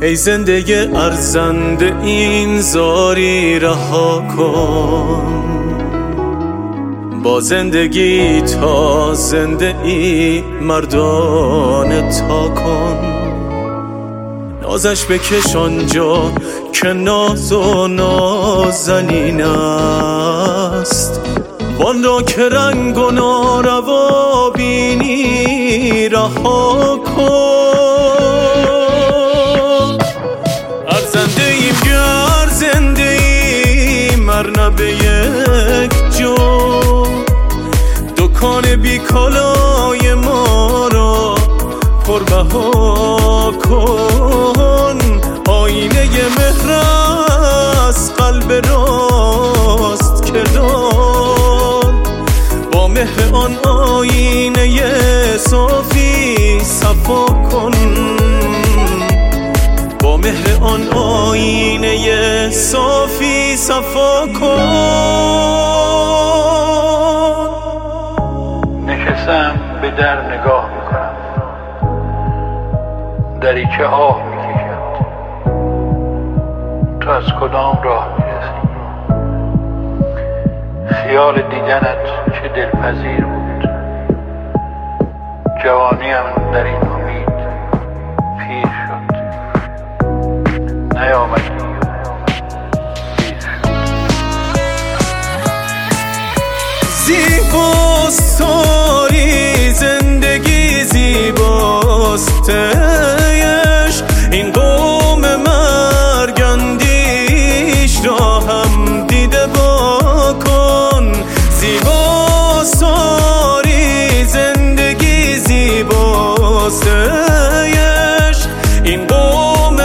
ای زنده ارزنده این زاری رها کن، با زندگی تا زنده ای مردانه تا کن. نازش بکش آنجا که ناز و نازنین است، وان را که رنگ و ناروا بینی رها کن. ارزنده ایم گر زنده ایم ار نه به یک جو، دکان بیکالای ما را پربها کن. آینه مهر از قلب راست که دار، با مهر آن آینه صافی صفا کن، با مهر آن آینه صافی صفا کن. نشستم به در نگاه میکنم، دریچه آه میکشد، تو از کدام راه میرسی؟ خیال دیدنت چه دلپذیر بود، جوانیم در این امید پیر شد، نیامدی پیر شد. زیباست تاری زندگی، زیباست عشق، این قوم مرگندیش را هم دیده با کن. زیباست تاری زندگی، زیباست عشق، این قوم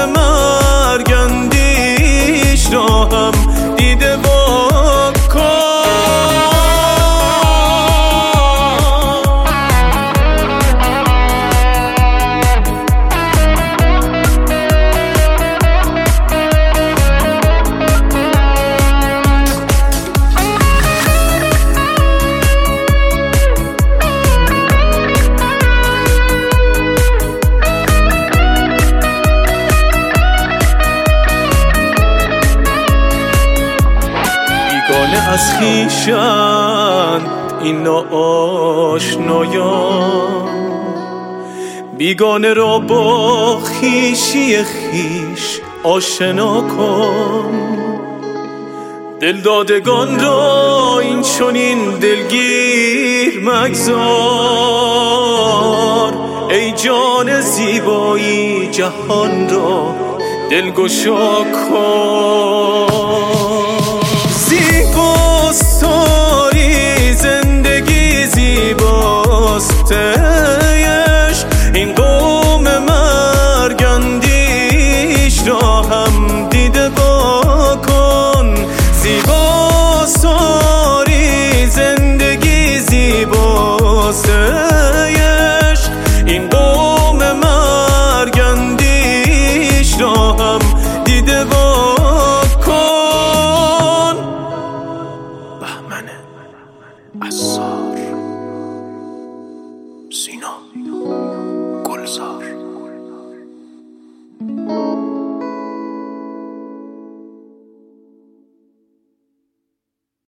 مرگندیش را هم دیده با کن. بیگانه از خویشند این ناآشنایان، بیگانه را با خویشی خویش آشنا کن. دلدادگان را این چنین دلگیر مگذار، ای جان زیبایی جهان را دلگشا کن.